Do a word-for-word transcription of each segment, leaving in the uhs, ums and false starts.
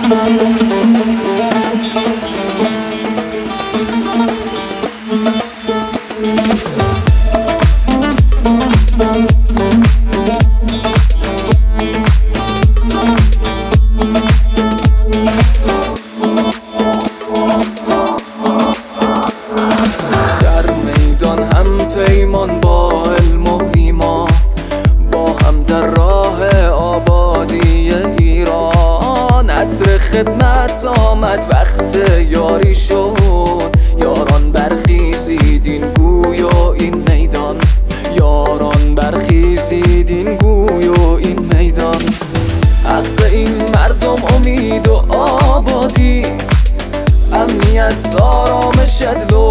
در میدان هم پیمان با علم و ایمان، با هم در راه آبادی ایران. عطر خدمت آمد وقت یاری شد، یاران برخیزید این گوی و این میدان. یاران برخیزید این گوی و این میدان. حق این مردم امید و آبادیست، امنیت آرامش عدل و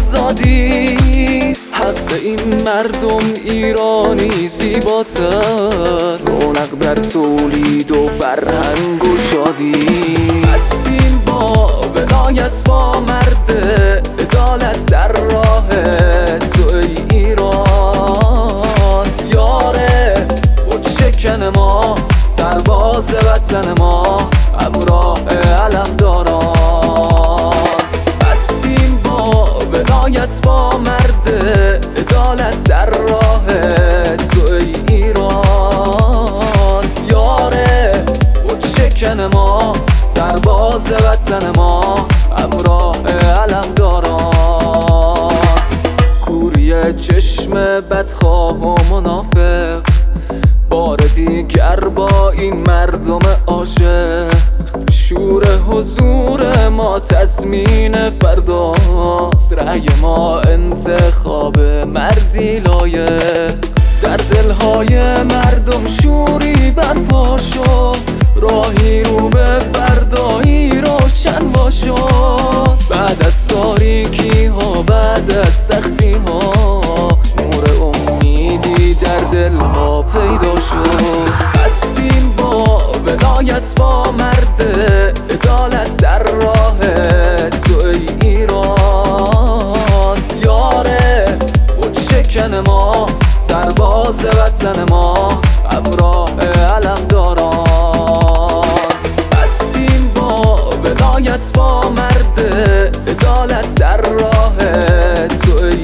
آزادیست. حق این مردم ایرانی زیباتر، رونق در تولید و فرهنگ و شادی. هستیم با ولایت با مرد عدالت در راه تو ای ایران. یاره بود شکن ما، سرباز وطن ما، همراه علمداران. هستیم با ولایت با مرد عدالت در راه تو ای ایران. یاره بود شکن ما، سرباز وطن ما، همراه علمداران. کوری چشم بدخواه و منافق، بار دیگر با این مردم عاشق. شور حضور ما تضمین فرداست، رأی ما انتخاب مردی لایق. در دلهای مردم شوری برپا شد، راهی رو به فردایی روشن باشد. بعد از تاریکی ها، بعد از سختی ها، نور امیدی در دلها پیدا شد. هستیم با ولایت با مرد عدالت در راه تو ای ایران. یاره بود شکن ما، سرباز وطن ما، همراه علمداران. هستیم با ولایت با مرد عدالت در راه تو ای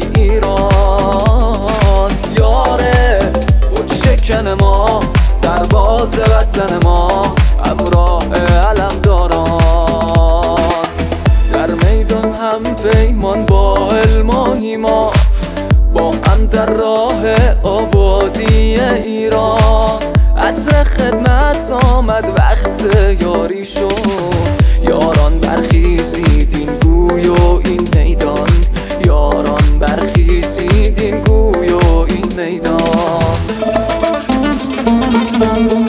ایران. یاره بود شکن ما، سرباز وطن ما، همراه علمداران. در میدان هم پیمان با علم و ایمان، با هم در راه آبادی ایران. عطر خدمت آمد وقت یاری شد، یاران برخیزید این گوی و این میدان. یاران برخیزید این گوی و این میدان.